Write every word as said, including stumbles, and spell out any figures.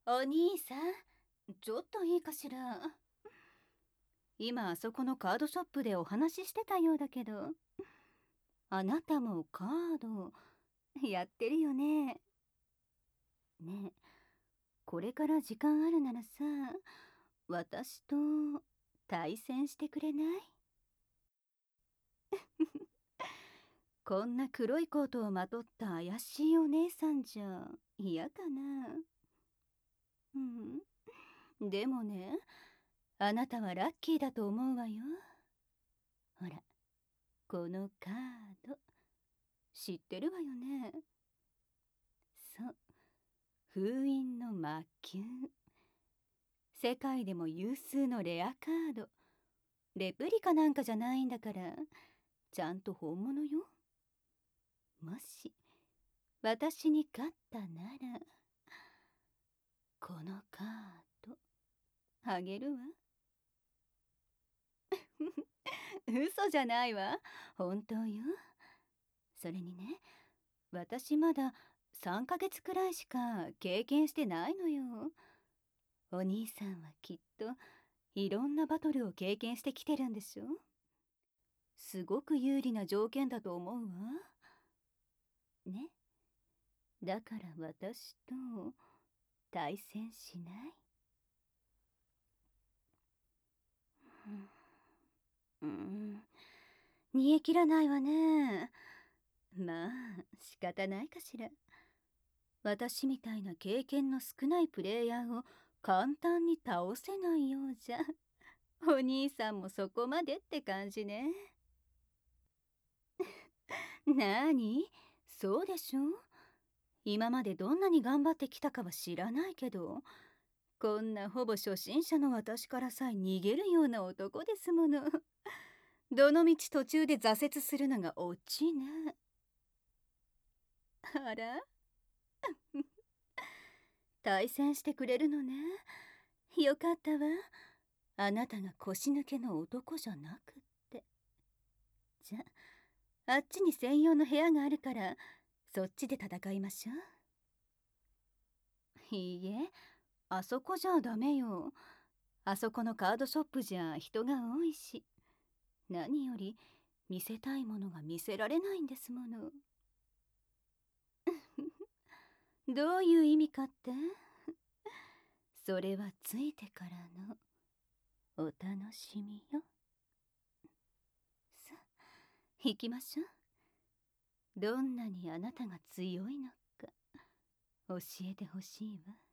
お兄さん、ちょっといいかしら。今あそこのカードショップでお話ししてたようだけど、あなたもカードやってるよね。ねえ、これから時間あるならさ、私と対戦してくれない？こんな黒いコートをまとった怪しいお姉さんじゃ嫌かな。うん。でもね、あなたはラッキーだと思うわよ。ほら、このカード知ってるわよね。そう、封印の魔球。世界でも有数のレアカード。レプリカなんかじゃないんだから、ちゃんと本物よ。もし私に勝ったなら、このカードあげるわ。嘘じゃないわ、本当よ。それにね、私まださんかげつくらいしか経験してないのよ。お兄さんはきっといろんなバトルを経験してきてるんでしょ。すごく有利な条件だと思うわ。ね。だから私と対戦しない？うん、うん、煮え切らないわね。まあ仕方ないかしら。私みたいな経験の少ないプレイヤーを簡単に倒せないようじゃ、お兄さんもそこまでって感じね。なーに、そうでしょ。今までどんなに頑張ってきたかは知らないけど、こんなほぼ初心者の私からさえ逃げるような男ですもの。どのみち途中で挫折するのがオチね。あら対戦してくれるのね。よかったわ。あなたが腰抜けの男じゃなくって。じゃあ、あっちに専用の部屋があるから、そっちで戦いましょう。いいえ、あそこじゃダメよ。あそこのカードショップじゃ人が多いし、何より見せたいものが見せられないんですもの。どういう意味かって？それはついてからのお楽しみよ。さあ、行きましょう。どんなにあなたが強いのか教えてほしいわ。